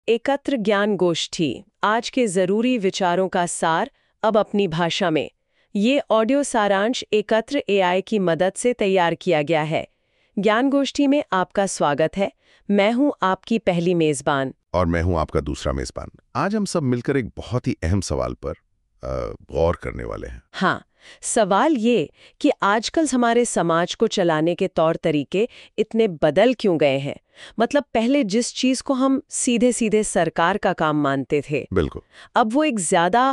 एकत्र ज्ञान गोष्ठी, आज के जरूरी विचारों का सार अब अपनी भाषा में। ये ऑडियो सारांश एकत्र एआई की मदद से तैयार किया गया है। ज्ञान गोष्ठी में आपका स्वागत है। मैं हूं आपकी पहली मेजबान। और मैं हूं आपका दूसरा मेजबान। आज हम सब मिलकर एक बहुत ही अहम सवाल पर गौर करने वाले हैं। हाँ, सवाल ये कि आजकल हमारे समाज को चलाने के तौर तरीके इतने बदल क्यों गए हैं। मतलब पहले जिस चीज को हम सीधे सीधे सरकार का काम मानते थे, बिल्कुल, अब वो एक ज्यादा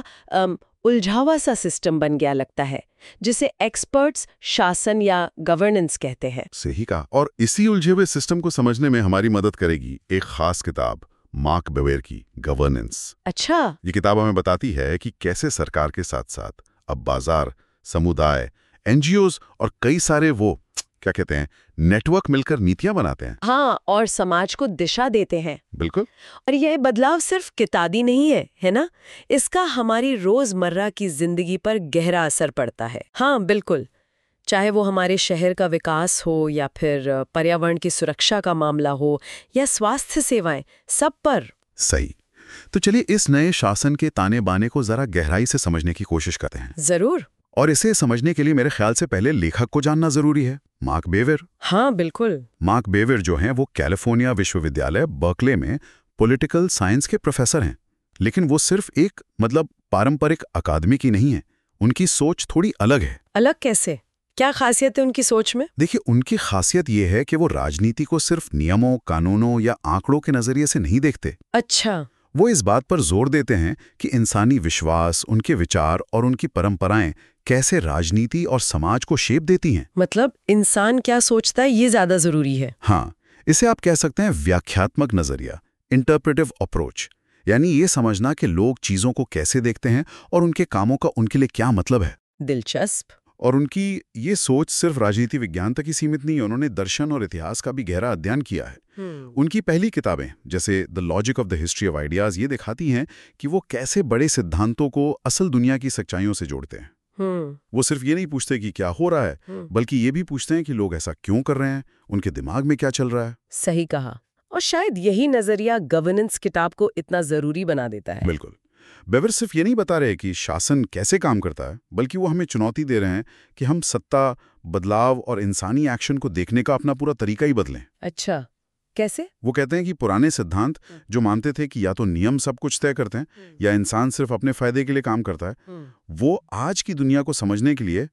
उलझावा सा सिस्टम बन गया लगता है, जिसे एक्सपर्ट्स शासन या गवर्नेंस कहते हैं। सही कहा। और इसी उलझे हुए सिस्टम को समझने में हमारी मदद करेगी एक खास किताब, मार्क बेवेर की गवर्नेंस। अच्छा। ये किताब हमें बताती है कि कैसे सरकार के साथ साथ अब बाजार, समुदाय, एनजीओज और कई सारे वो क्या कहते हैं नेटवर्क मिलकर नीतियां बनाते हैं। हाँ, और समाज को दिशा देते हैं। बिल्कुल। और यह बदलाव सिर्फ किताबी नहीं है ना? इसका हमारी रोजमर्रा की जिंदगी पर गहरा असर पड़ता है। हाँ बिल्कुल, चाहे वो हमारे शहर का विकास हो या फिर पर्यावरण की सुरक्षा का मामला हो या स्वास्थ्य सेवाएं, सब पर। सही। तो चलिए इस नए शासन के ताने बाने को जरा गहराई से समझने की कोशिश करते हैं। जरूर। और इसे समझने के लिए मेरे ख्याल से पहले लेखक को जानना जरूरी है, मार्क बेवेर। हाँ बिल्कुल। मार्क बेवेर जो हैं वो कैलिफोर्निया विश्वविद्यालय बर्कले में पॉलिटिकल साइंस के प्रोफेसर हैं। लेकिन वो सिर्फ एक पारंपरिक अकादमी की नहीं है, उनकी सोच थोड़ी अलग है। अलग कैसे? क्या खासियत है उनकी सोच में? देखिए, उनकी खासियत ये है कि वो राजनीति को सिर्फ नियमों, कानूनों या आंकड़ों के नजरिए से नहीं देखते। अच्छा। वो इस बात पर जोर देते हैं कि इंसानी विश्वास, उनके विचार और उनकी परंपराएं कैसे राजनीति और समाज को शेप देती हैं। मतलब इंसान क्या सोचता है ये ज्यादा जरूरी है। हाँ, इसे आप कह सकते हैं व्याख्यात्मक नजरिया, इंटरप्रेटिव अप्रोच। यानी ये समझना कि लोग चीजों को कैसे देखते हैं और उनके कामों का उनके लिए क्या मतलब है। दिलचस्प। और उनकी ये सोच सिर्फ राजनीति विज्ञान तक ही सीमित नहीं है, उन्होंने दर्शन और इतिहास का भी गहरा अध्ययन किया है। उनकी पहली किताबें जैसे the logic of the history of ideas ये दिखाती हैं कि वो कैसे बड़े सिद्धांतों को असल दुनिया की सच्चाइयों से जोड़ते हैं। वो सिर्फ ये नहीं पूछते कि क्या हो रहा है, बल्कि ये भी पूछते हैं कि लोग ऐसा क्यों कर रहे हैं, उनके दिमाग में क्या चल रहा है। सही कहा। और शायद यही नजरिया गवर्नेंस किताब को इतना जरूरी बना देता है। बिल्कुल। बेवर सिर्फ ये नहीं बता रहे कि शासन कैसे काम करता है, बल्कि वो हमें चुनौती दे रहे हैं कि हम सत्ता, बदलाव और इंसानी एक्शन को देखने का अपना पूरा तरीका ही बदलें। अच्छा, कैसे? वो कहते हैं कि पुराने सिद्धांत जो मानते थे कि या तो नियम सब कुछ तय करते हैं या इंसान सिर्फ अपने फायदे के लिए काम करता है, वो आज की दुनिया को समझने के लिए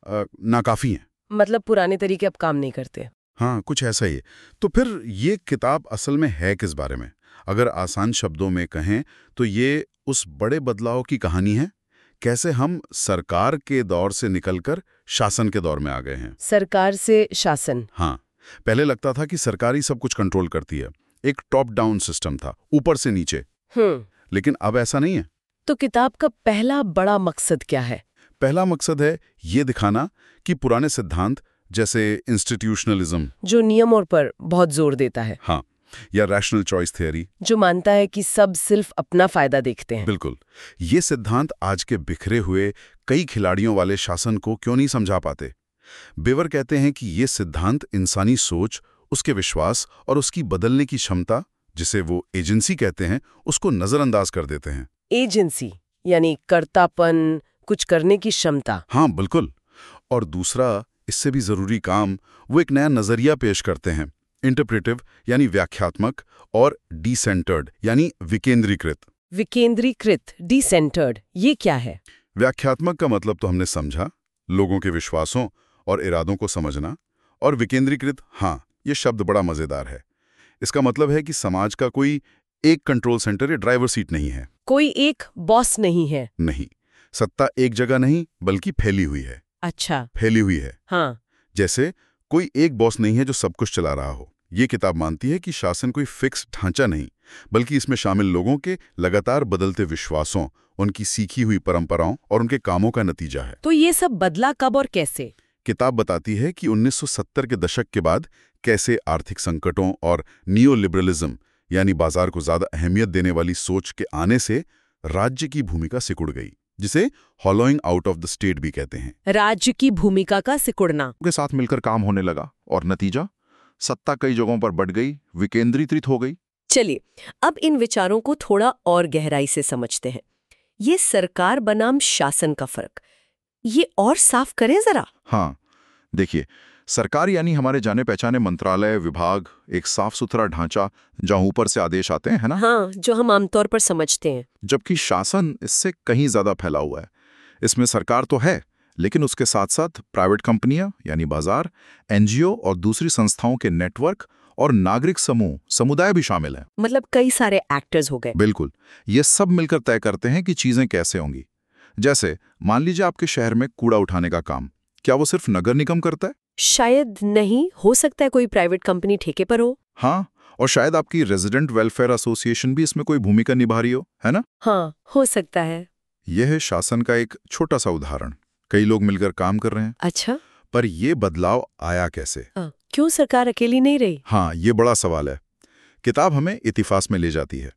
नाकाफी हैं। मतलब पुराने तरीके अब काम नहीं करते। हाँ, कुछ ऐसा ही है। तो फिर ये किताब असल में है किस बारे में? अगर आसान शब्दों में कहें तो ये उस बड़े बदलाव की कहानी है, कैसे हम सरकार के दौर से निकलकर शासन के दौर में आ गए हैं। सरकार से शासन। हाँ, पहले लगता था कि सरकार ही सब कुछ कंट्रोल करती है, एक टॉप डाउन सिस्टम था, ऊपर से नीचे। लेकिन अब ऐसा नहीं है। तो किताब का पहला बड़ा मकसद क्या है? पहला मकसद है ये दिखाना कि पुराने सिद्धांत जैसे इंस्टीट्यूशनलिज्म, जो नियमों पर बहुत जोर देता है, हाँ, या रैशनल चॉइस थियरी, जो मानता है कि सब सिर्फ अपना फायदा देखते हैं। बिल्कुल, ये सिद्धांत आज के बिखरे हुए कई खिलाड़ियों वाले शासन को क्यों नहीं समझा पाते। बेवर कहते हैं कि ये सिद्धांत इंसानी सोच, उसके विश्वास और उसकी बदलने की क्षमता, जिसे वो एजेंसी कहते हैं, उसको नजरअंदाज कर देते हैं। एजेंसी यानी कर्तापन, कुछ करने की क्षमता। हाँ बिल्कुल। और दूसरा, इससे भी जरूरी काम, वो एक नया नजरिया पेश करते हैं, इंटरप्रेटिव यानी व्याख्यात्मक, और डिसेंटर्ड यानी विकेंद्रीकृत। विकेंद्रीकृत, डिसेंटर्ड, ये क्या है? व्याख्यात्मक का मतलब तो हमने समझा, लोगों के विश्वासों और इरादों को समझना। और विकेंद्रीकृत, हाँ, ये शब्द बड़ा मजेदार है। इसका मतलब है कि समाज का कोई एक कंट्रोल सेंटर या ड्राइवर सीट नहीं है, कोई एक बॉस नहीं है। नहीं, सत्ता एक जगह नहीं बल्कि फैली हुई है। अच्छा, फैली हुई है। हाँ, जैसे कोई एक बॉस नहीं है जो सब कुछ चला रहा हो। ये किताब मानती है कि शासन कोई फिक्स ढांचा नहीं, बल्कि इसमें शामिल लोगों के लगातार बदलते विश्वासों, उनकी सीखी हुई परंपराओं और उनके कामों का नतीजा है। तो ये सब बदला कब और कैसे? किताब बताती है कि 1970 के दशक के बाद कैसे आर्थिक संकटों और नियो लिबरलिज्म यानी बाजार को ज्यादा अहमियत देने वाली सोच के आने से राज्य की भूमिका सिकुड़ गई, जिसे hollowing out of the state भी कहते हैं। राज्य की भूमिका का सिकुड़ना। के साथ मिलकर काम होने लगा और नतीजा, सत्ता कई जगहों पर बढ़ गई, विकेंद्रीकृत हो गई। चलिए अब इन विचारों को थोड़ा और गहराई से समझते हैं। ये सरकार बनाम शासन का फर्क, ये और साफ करें जरा। हाँ, देखिए, सरकार यानी हमारे जाने पहचाने मंत्रालय, विभाग, एक साफ सुथरा ढांचा जहां ऊपर से आदेश आते हैं, है ना? हाँ, जो हम आमतौर पर समझते हैं। जबकि शासन इससे कहीं ज्यादा फैला हुआ है। इसमें सरकार तो है, लेकिन उसके साथ साथ प्राइवेट कंपनियां यानी बाजार, एनजीओ और दूसरी संस्थाओं के नेटवर्क और नागरिक समूह, समुदाय भी शामिल हैं। मतलब कई सारे एक्टर्स हो गए। बिल्कुल, ये सब मिलकर तय करते हैं कि चीजें कैसे होंगी। जैसे मान लीजिए आपके शहर में कूड़ा उठाने का काम, क्या वो सिर्फ नगर निगम करता है? शायद नहीं, हो सकता है कोई प्राइवेट कंपनी ठेके पर हो। हाँ, और शायद आपकी रेजिडेंट वेलफेयर एसोसिएशन भी इसमें कोई भूमिका निभा रही हो, है ना? हाँ, हो सकता है। यह है शासन का एक छोटा सा उदाहरण। कई लोग मिलकर काम कर रहे हैं। अच्छा, पर ये बदलाव आया कैसे? क्यों सरकार अकेली नहीं रही? हाँ, ये बड़ा सवाल है। किताब हमें इतिहास में ले जाती है।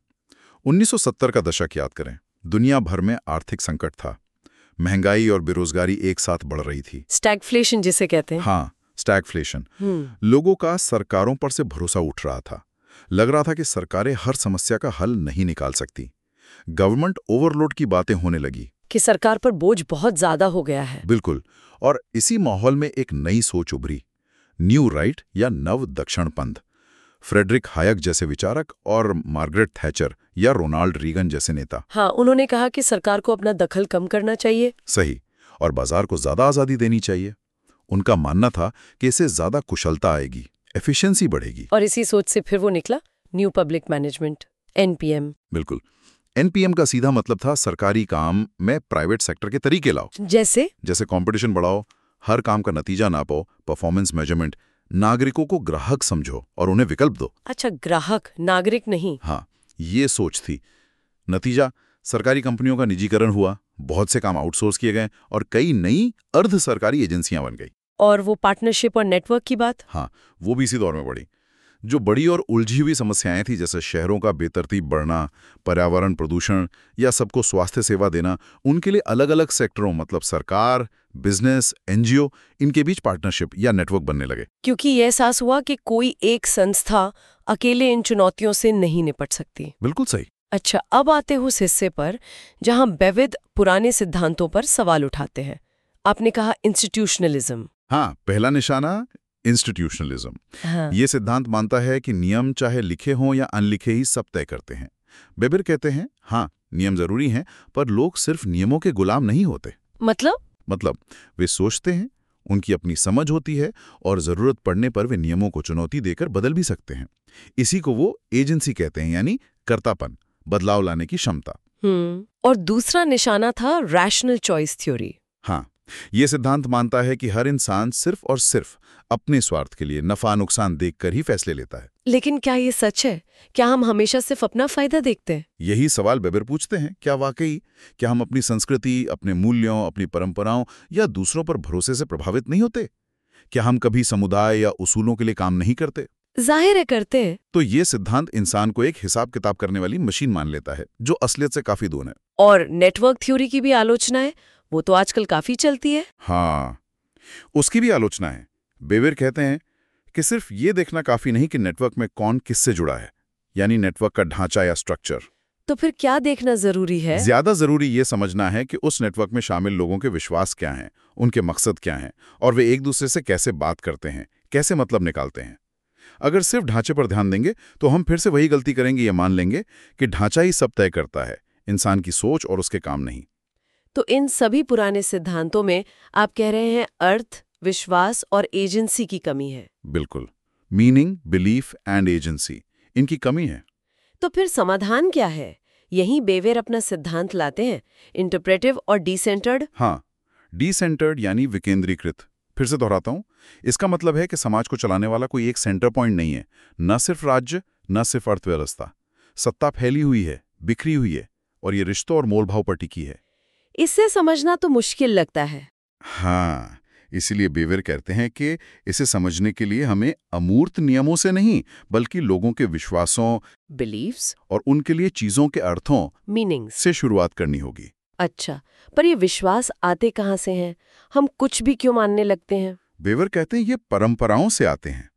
1970 का दशक याद करें। दुनिया भर में आर्थिक संकट था। महंगाई और बेरोजगारी एक साथ बढ़ रही थी। स्टैगफ्लेशन जिसे कहते हैं। हाँ, स्टैगफ्लेशन। लोगों का सरकारों पर से भरोसा उठ रहा था। लग रहा था कि सरकारें हर समस्या का हल नहीं निकाल सकती। गवर्नमेंट ओवरलोड की बातें होने लगी कि सरकार पर बोझ बहुत ज्यादा हो गया है। बिल्कुल, और इसी माहौल में एक नई सोच उभरी, न्यू राइट या नव दक्षिणपंथ। फ्रेडरिक हायक जैसे विचारक और मार्गरेट थैचर या रोनाल्ड रीगन जैसे नेता। हाँ, उन्होंने कहा कि सरकार को अपना दखल कम करना चाहिए। सही, और बाजार को ज्यादा आजादी देनी चाहिए। उनका मानना था कि इससे ज्यादा कुशलता आएगी, एफिशिएंसी बढ़ेगी। और इसी सोच से फिर वो निकला न्यू पब्लिक मैनेजमेंट, एनपीएम। बिल्कुल, एनपीएम का सीधा मतलब था सरकारी काम में प्राइवेट सेक्टर के तरीके लाओ। जैसे कंपटीशन बढ़ाओ, हर काम का नतीजा नापो, परफॉर्मेंस मेजरमेंट, नागरिकों को ग्राहक समझो और उन्हें विकल्प दो। अच्छा, ग्राहक, नागरिक नहीं। हाँ, ये सोच थी। नतीजा, सरकारी कंपनियों का निजीकरण हुआ, बहुत से काम आउटसोर्स किए गए और कई नई अर्ध सरकारी एजेंसियां बन गई। और वो पार्टनरशिप और नेटवर्क की बात? हाँ, वो भी इसी दौर में बढ़ी। जो बड़ी और उलझी हुई समस्याएं थी, जैसे शहरों का बेतरतीब बढ़ना, पर्यावरण प्रदूषण या सबको स्वास्थ्य सेवा देना, उनके लिए अलग अलग सेक्टरों मतलब सरकार, बिजनेस, एनजीओ, इनके बीच पार्टनरशिप या नेटवर्क बनने लगे। क्योंकि ये एहसास हुआ कि कोई एक संस्था अकेले इन चुनौतियों से नहीं निपट सकती। बिल्कुल सही। अच्छा, अब आते हैं उस हिस्से पर जहां बेविद पुराने सिद्धांतों पर सवाल उठाते हैं। आपने कहा इंस्टीट्यूशनलिज्म। हाँ, पहला निशाना इंस्टीट्यूशनलिज्म। हाँ। ये सिद्धांत मानता है कि नियम चाहे लिखे हों या अनलिखे ही सब तय करते हैं। बेबिर कहते हैं, हाँ, नियम जरूरी हैं, पर लोग सिर्फ नियमों के गुलाम नहीं होते। मतलब वे सोचते हैं, उनकी अपनी समझ होती है और जरूरत पड़ने पर वे नियमों को चुनौती देकर बदल भी सकते हैं। इसी को वो एजेंसी कहते हैं, यानी कर्तापन, बदलाव लाने की क्षमता। और दूसरा निशाना था रैशनल चॉइस थ्योरी। हाँ, ये सिद्धांत मानता है कि हर इंसान सिर्फ और सिर्फ अपने स्वार्थ के लिए नफा नुकसान देखकर ही फैसले लेता है। लेकिन क्या ये सच है? क्या हम हमेशा सिर्फ अपना फायदा देखते हैं? यही सवाल बेबिर पूछते हैं। क्या हम अपनी संस्कृति, अपने मूल्यों, अपनी परंपराओं या दूसरों पर भरोसे से प्रभावित नहीं होते? क्या हम कभी समुदाय या उसूलों के लिए काम नहीं करते? जाहिर है करते हैं। तो ये सिद्धांत इंसान को एक हिसाब किताब करने वाली मशीन मान लेता है, जो असलियत से काफी दूर है। और नेटवर्क थ्योरी की भी आलोचना है, वो तो आजकल काफी चलती है। हाँ, उसकी भी आलोचना है। बेबिर कहते हैं कि सिर्फ ये देखना काफी नहीं कि नेटवर्क में कौन किससे जुड़ा है, यानी नेटवर्क का ढांचा या स्ट्रक्चर। तो फिर क्या देखना जरूरी है? ज्यादा जरूरी ये समझना है कि उस नेटवर्क में शामिल लोगों के विश्वास क्या हैं, उनके मकसद क्या हैं और वे एक दूसरे से कैसे बात करते हैं, कैसे मतलब निकालते हैं। अगर सिर्फ ढांचे पर ध्यान देंगे तो हम फिर से वही गलती करेंगे, या मान लेंगे कि ढांचा ही सब तय करता है, इंसान की सोच और उसके काम नहीं। तो इन सभी पुराने सिद्धांतों में आप कह रहे हैं अर्थ, विश्वास और एजेंसी की कमी है। बिल्कुल, मीनिंग, बिलीफ एंड एजेंसी, इनकी कमी है। तो फिर समाधान क्या है? यहीं बेवेर अपना सिद्धांत लाते हैं, इंटरप्रेटिव और डिसेंटर्ड। हाँ, डिसेंटर्ड यानी विकेंद्रीकृत। फिर से दोहराता हूं, इसका मतलब है कि समाज को चलाने वाला कोई एक सेंटर पॉइंट नहीं है, न सिर्फ राज्य, न सिर्फ अर्थव्यवस्था। सत्ता फैली हुई है, बिखरी हुई है, और ये रिश्तों और मोलभाव पर टिकी है। इससे समझना तो मुश्किल लगता है। हाँ, इसीलिए बेवेर कहते हैं कि इसे समझने के लिए हमें अमूर्त नियमों से नहीं, बल्कि लोगों के विश्वासों, बिलीव्स और उनके लिए चीजों के अर्थों, मीनिंग्स से शुरुआत करनी होगी। अच्छा, पर ये विश्वास आते कहाँ से हैं? हम कुछ भी क्यों मानने लगते हैं? बेवेर कहते हैं ये परंपराओं से आते हैं।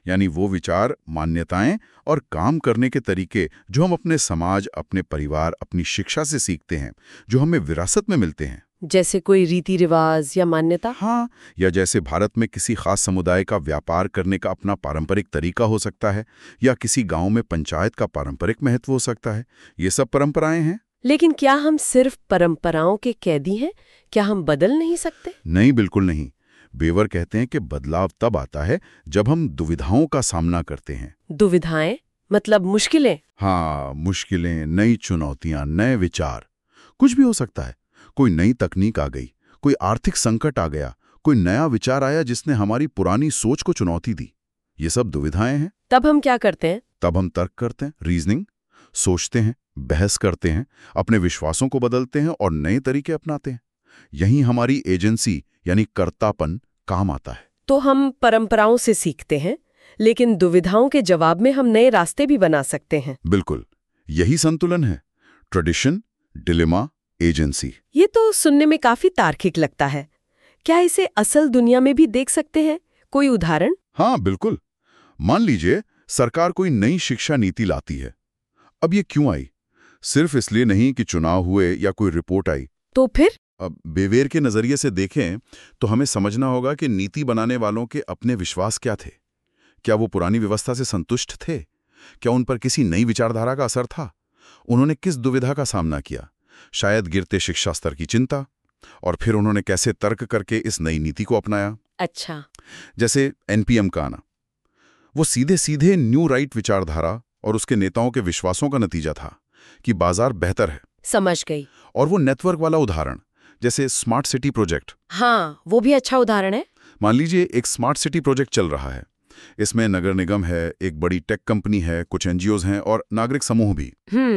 यानी वो विचार, मान्यताएं और काम करने के तरीके जो हम अपने समाज, अपने परिवार, अपनी शिक्षा से सीखते हैं, जो हमें विरासत में मिलते हैं। जैसे कोई रीति रिवाज या मान्यता? हाँ, या जैसे भारत में किसी खास समुदाय का व्यापार करने का अपना पारंपरिक तरीका हो सकता है, या किसी गांव में पंचायत का पारंपरिक महत्व हो सकता है। ये सब परंपराएं हैं। लेकिन क्या हम सिर्फ परंपराओं के कैदी हैं? क्या हम बदल नहीं सकते? नहीं, बिल्कुल नहीं। बेवर कहते हैं कि बदलाव तब आता है जब हम दुविधाओं का सामना करते हैं। दुविधाएं मतलब मुश्किलें? हाँ, मुश्किलें, नई चुनौतियां, नए विचार, कुछ भी हो सकता है। कोई नई तकनीक आ गई, कोई आर्थिक संकट आ गया, कोई नया विचार आया जिसने हमारी पुरानी सोच को चुनौती दी। ये सब दुविधाएं हैं। तब हम क्या करते हैं? तब हम तर्क करते हैं, रीजनिंग, सोचते हैं, बहस करते हैं, अपने विश्वासों को बदलते हैं और नए तरीके अपनाते हैं। यही हमारी एजेंसी यानी कर्तापन काम आता है। तो हम परंपराओं से सीखते हैं, लेकिन दुविधाओं के जवाब में हम नए रास्ते भी बना सकते हैं। बिल्कुल, यही संतुलन है। Tradition, dilemma, agency. ये तो सुनने में काफी तार्किक लगता है। क्या इसे असल दुनिया में भी देख सकते हैं? कोई उदाहरण? हाँ, बिल्कुल। मान लीजिए सरकार कोई नई शिक्षा नीति लाती है। अब ये क्यों आई? सिर्फ इसलिए नहीं कि चुनाव हुए या कोई रिपोर्ट आई। तो फिर? अब बेवेर के नजरिए से देखें तो हमें समझना होगा कि नीति बनाने वालों के अपने विश्वास क्या थे। क्या वो पुरानी व्यवस्था से संतुष्ट थे? क्या उन पर किसी नई विचारधारा का असर था? उन्होंने किस दुविधा का सामना किया? शायद गिरते शिक्षा स्तर की चिंता। और फिर उन्होंने कैसे तर्क करके इस नई नीति को अपनाया। अच्छा। जैसे एनपीएम का आना, वो सीधे सीधे न्यू राइट विचारधारा और उसके नेताओं के विश्वासों का नतीजा था कि बाजार बेहतर है। समझ गई। और वो नेटवर्क वाला उदाहरण, जैसे स्मार्ट सिटी प्रोजेक्ट। हाँ, वो भी अच्छा उदाहरण है। मान लीजिए एक स्मार्ट सिटी प्रोजेक्ट चल रहा है। इसमें नगर निगम है, एक बड़ी टेक कंपनी है, कुछ एनजीओज हैं और नागरिक समूह भी।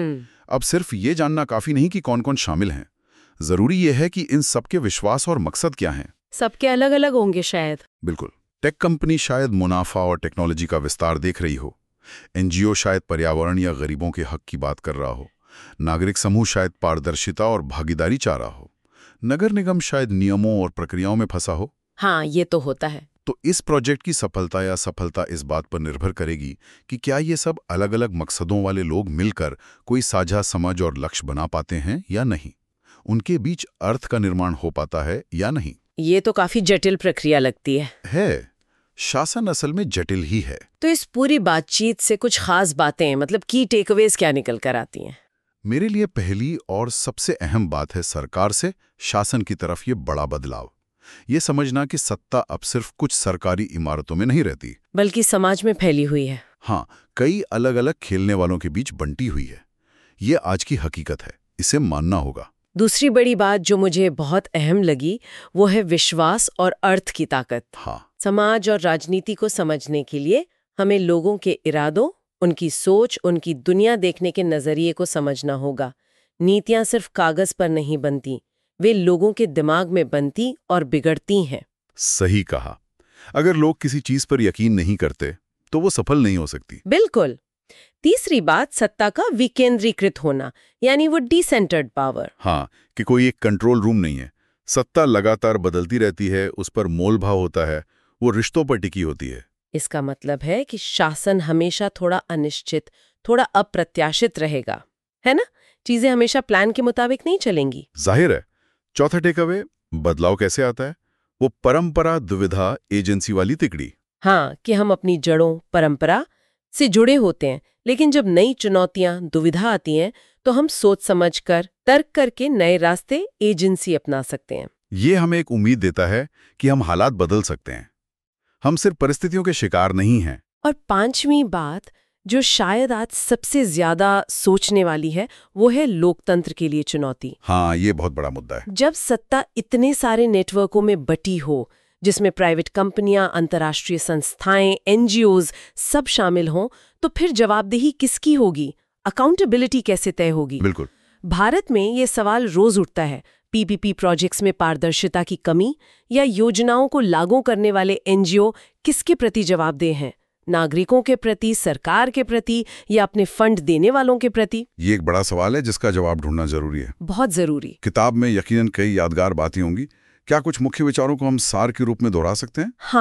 अब सिर्फ ये जानना काफी नहीं कि कौन कौन शामिल हैं। जरूरी ये है कि इन सबके विश्वास और मकसद क्या हैं। सबके अलग अलग होंगे शायद। बिल्कुल। टेक कंपनी शायद मुनाफा और टेक्नोलॉजी का विस्तार देख रही हो। एनजीओ शायद पर्यावरण या गरीबों के हक की बात कर रहा हो। नागरिक समूह शायद पारदर्शिता और भागीदारी चाह रहा हो। नगर निगम शायद नियमों और प्रक्रियाओं में फंसा हो। हाँ, ये तो होता है। तो इस प्रोजेक्ट की सफलता या असफलता इस बात पर निर्भर करेगी कि क्या ये सब अलग अलग मकसदों वाले लोग मिलकर कोई साझा समझ और लक्ष्य बना पाते हैं या नहीं। उनके बीच अर्थ का निर्माण हो पाता है या नहीं। ये तो काफी जटिल प्रक्रिया लगती है। शासन असल में जटिल ही है। तो इस पूरी बातचीत से कुछ खास बातें, मतलब की टेकअवेज क्या निकल कर आती हैं? मेरे लिए पहली और सबसे अहम बात है सरकार से शासन की तरफ ये बड़ा बदलाव। ये समझना कि सत्ता अब सिर्फ कुछ सरकारी इमारतों में नहीं रहती, बल्कि समाज में फैली हुई है। हाँ, कई अलग अलग खेलने वालों के बीच बंटी हुई है। ये आज की हकीकत है, इसे मानना होगा। दूसरी बड़ी बात जो मुझे बहुत अहम लगी वो है विश्वास और अर्थ की ताकत। हाँ, समाज और राजनीति को समझने के लिए हमें लोगों के इरादों, उनकी सोच, उनकी दुनिया देखने के नजरिए को समझना होगा। नीतियां सिर्फ कागज पर नहीं बनती, वे लोगों के दिमाग में बनती और बिगड़ती हैं। सही कहा। अगर लोग किसी चीज पर यकीन नहीं करते तो वो सफल नहीं हो सकती। बिल्कुल। तीसरी बात, सत्ता का विकेंद्रीकृत होना, यानी वो डिसेंटर्ड पावर। हाँ, कि कोई एक कंट्रोल रूम नहीं है। सत्ता लगातार बदलती रहती है, उस पर मोल भाव होता है, वो रिश्तों पर टिकी होती है। इसका मतलब है कि शासन हमेशा थोड़ा अनिश्चित, थोड़ा अप्रत्याशित रहेगा, है ना? चीजें हमेशा प्लान के मुताबिक नहीं चलेंगी। जाहिर है। चौथा टेकअवे, बदलाव कैसे आता है? वो परंपरा, दुविधा, एजेंसी वाली तिकड़ी। हाँ, कि हम अपनी जड़ों, परंपरा से जुड़े होते हैं, लेकिन जब नई चुनौतियां, दुविधा आती हैं तो हम सोच समझकर, तर्क करके नए रास्ते, एजेंसी अपना सकते हैं। ये हमें एक उम्मीद देता है कि हम हालात बदल सकते हैं, हम सिर्फ परिस्थितियों के शिकार नहीं हैं। और पांचवी बात जो शायद आज सबसे ज्यादा सोचने वाली है, वो है लोकतंत्र के लिए चुनौती। हाँ, ये बहुत बड़ा मुद्दा है। जब सत्ता इतने सारे नेटवर्कों में बटी हो, जिसमें प्राइवेट कंपनियां, अंतर्राष्ट्रीय संस्थाएं, एनजीओज सब शामिल हों, तो फिर जवाबदेही किसकी होगी? अकाउंटेबिलिटी कैसे तय होगी? बिल्कुल। भारत में ये सवाल रोज उठता है। पीपीपी प्रोजेक्ट्स में पारदर्शिता की कमी या योजनाओं को लागू करने वाले एनजीओ किसके प्रति जवाबदेह हैं? नागरिकों के प्रति, सरकार के प्रति, या अपने फंड देने वालों के प्रति? ये एक बड़ा सवाल है जिसका जवाब ढूंढना जरूरी है। बहुत जरूरी। किताब में यकीनन कई यादगार बातें होंगी। क्या कुछ मुख्य विचारों को हम सार के रूप में दोहरा सकते हैं? हाँ,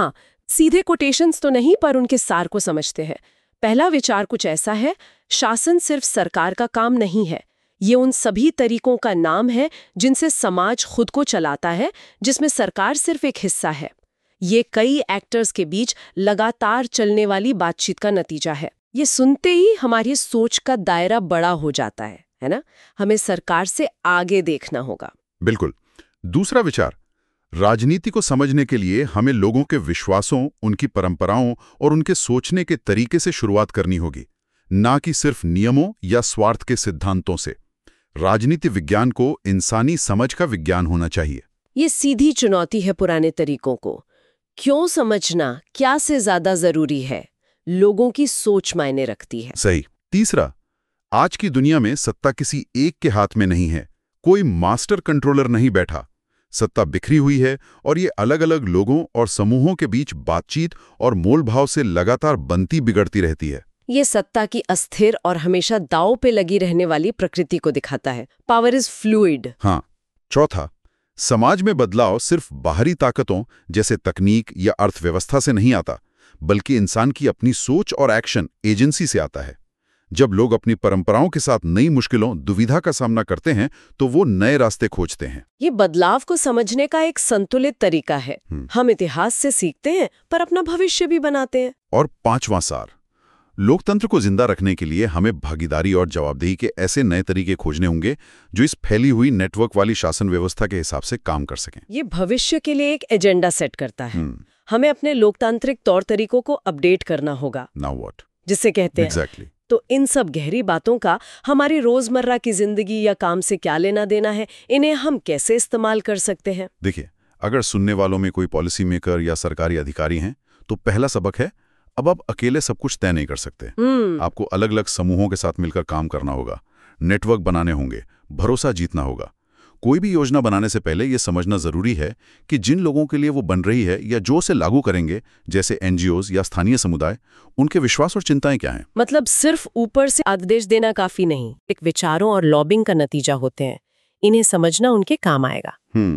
सीधे कोटेशंस तो नहीं, पर उनके सार को समझते हैं। पहला विचार कुछ ऐसा है, शासन सिर्फ सरकार का काम नहीं है, ये उन सभी तरीकों का नाम है जिनसे समाज खुद को चलाता है, जिसमें सरकार सिर्फ एक हिस्सा है। ये कई एक्टर्स के बीच लगातार चलने वाली बातचीत का नतीजा है। ये सुनते ही हमारी सोच का दायरा बड़ा हो जाता है ना? हमें सरकार से आगे देखना होगा। बिल्कुल। दूसरा विचार, राजनीति को समझने के लिए हमें लोगों के विश्वासों, उनकी परंपराओं और उनके सोचने के तरीके से शुरुआत करनी होगी, ना कि सिर्फ नियमों या स्वार्थ के सिद्धांतों से। राजनीति विज्ञान को इंसानी समझ का विज्ञान होना चाहिए। ये सीधी चुनौती है पुराने तरीकों को। क्यों समझना क्या से ज्यादा जरूरी है, लोगों की सोच मायने रखती है। सही। तीसरा, आज की दुनिया में सत्ता किसी एक के हाथ में नहीं है, कोई मास्टर कंट्रोलर नहीं बैठा। सत्ता बिखरी हुई है और ये अलग अलग लोगों और समूहों के बीच बातचीत और मोलभाव से लगातार बनती बिगड़ती रहती है। ये सत्ता की अस्थिर और हमेशा दांव पे लगी रहने वाली प्रकृति को दिखाता है। Power is fluid. हाँ। चौथा, समाज में बदलाव सिर्फ बाहरी ताकतों जैसे तकनीक या अर्थव्यवस्था से नहीं आता, बल्कि इंसान की अपनी सोच और एक्शन एजेंसी से आता है। जब लोग अपनी परंपराओं के साथ नई मुश्किलों, दुविधा का सामना करते हैं तो वो नए रास्ते खोजते हैं। ये बदलाव को समझने का एक संतुलित तरीका है। हम इतिहास से सीखते हैं पर अपना भविष्य भी बनाते हैं। और पांचवां सार, लोकतंत्र को जिंदा रखने के लिए हमें भागीदारी और जवाबदेही के ऐसे नए तरीके खोजने होंगे जो इस फैली हुई नेटवर्क वाली शासन व्यवस्था के हिसाब से काम कर सकें। ये भविष्य के लिए एक एजेंडा सेट करता है। हमें अपने लोकतांत्रिक तौर तरीकों को अपडेट करना होगा। Now what? जिसे कहते हैं। एग्जैक्टली। तो इन सब गहरी बातों का हमारी रोजमर्रा की जिंदगी या काम से क्या लेना देना है, इन्हें हम कैसे इस्तेमाल कर सकते हैं? देखिए, अगर सुनने वालों में कोई पॉलिसी मेकर या सरकारी अधिकारी हैं, तो पहला सबक है, अब आप अकेले सब कुछ तय नहीं कर सकते। आपको अलग अलग समूहों के साथ मिलकर काम करना होगा, नेटवर्क बनाने होंगे, भरोसा जीतना होगा। कोई भी योजना बनाने से पहले यह समझना जरूरी है कि जिन लोगों के लिए वो बन रही है या जो उसे लागू करेंगे, जैसे एनजीओज या स्थानीय समुदाय, उनके विश्वास और चिंताएं क्या हैं। मतलब सिर्फ ऊपर से आदेश देना काफी नहीं, एक विचारों और लॉबिंग का नतीजा होते हैं। इन्हें समझना उनके काम आएगा।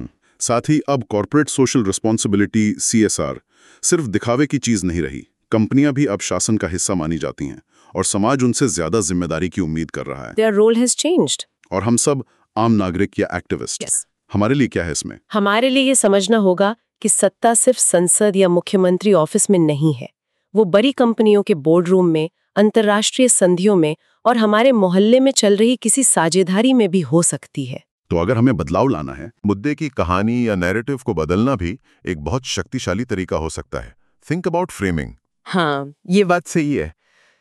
साथ ही अब कॉर्पोरेट सोशल रिस्पॉन्सिबिलिटी CSR सिर्फ दिखावे की चीज नहीं रही। कंपनियां भी अब शासन का हिस्सा मानी जाती हैं और समाज उनसे ज्यादा जिम्मेदारी की उम्मीद कर रहा है। Their role has changed. और हम सब आम नागरिक या एक्टिविस्ट, हमारे लिए क्या है इसमें? हमारे लिए ये समझना होगा कि सत्ता सिर्फ संसद या मुख्यमंत्री ऑफिस में नहीं है। वो बड़ी कंपनियों के बोर्ड रूम में, अंतर्राष्ट्रीय संधियों में और हमारे मोहल्ले में चल रही किसी साझेदारी में भी हो सकती है। तो अगर हमें बदलाव लाना है, मुद्दे की कहानी या नैरेटिव को बदलना भी एक बहुत शक्तिशाली तरीका हो सकता है। Think about framing. हाँ, ये बात सही है,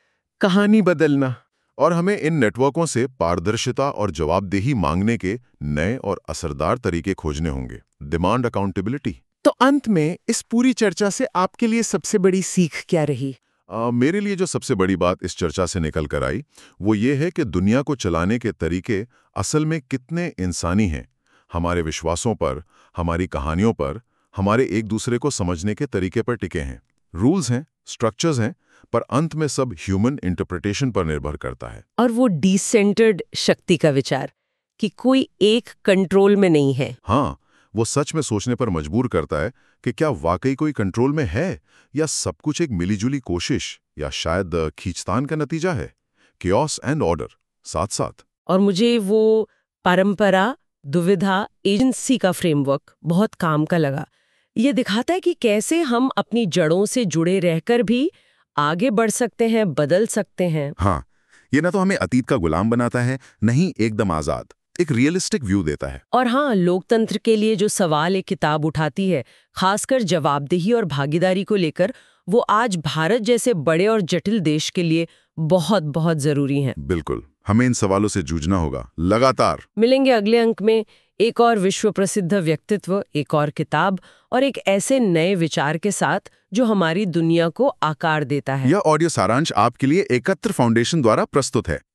कहानी बदलना। और हमें इन नेटवर्कों से पारदर्शिता और जवाबदेही मांगने के नए और असरदार तरीके खोजने होंगे। Demand accountability. तो अंत में इस पूरी चर्चा से आपके लिए सबसे बड़ी सीख क्या रही? मेरे लिए जो सबसे बड़ी बात इस चर्चा से निकल कर आई, वो ये है कि दुनिया को चलाने के तरीके असल में कितने इंसानी हैं। हमारे विश्वासों पर, हमारी कहानियों पर, हमारे एक दूसरे को समझने के तरीके पर टिके हैं। रूल्स हैं, स्ट्रक्चर्स हैं, पर अंत में सब ह्यूमन इंटरप्रिटेशन पर निर्भर करता है। और वो डिसेंटर्ड शक्ति का विचार कि कोई एक कंट्रोल में नहीं है। हाँ, वो सच में सोचने पर मजबूर करता है कि क्या वाकई कोई कंट्रोल में है या सब कुछ एक मिलीजुली कोशिश या शायद खींचतान का नतीजा है। कियोस एंड ऑर्डर साथ साथ। और मुझे वो परंपरा, दुविधा, एजेंसी का फ्रेमवर्क बहुत काम का लगा। ये दिखाता है कि कैसे हम अपनी जड़ों से जुड़े रहकर भी आगे बढ़ सकते हैं, बदल सकते हैं। हाँ, ये ना तो हमें अतीत का गुलाम बनाता है, नहीं एकदम आजाद, एक रियलिस्टिक व्यू देता है। और हाँ, लोकतंत्र के लिए जो सवाल एक किताब उठाती है, खासकर जवाबदेही और भागीदारी को लेकर, वो आज भारत जैसे बड़े और जटिल देश के लिए बहुत बहुत जरूरी हैं। बिल्कुल, हमें इन सवालों से जूझना होगा लगातार। मिलेंगे अगले अंक में एक और विश्व प्रसिद्ध व्यक्तित्व, एक और किताब और एक ऐसे नए विचार के साथ जो हमारी दुनिया को आकार देता है। यह ऑडियो सारांश आपके लिए एकत्र फाउंडेशन द्वारा प्रस्तुत है।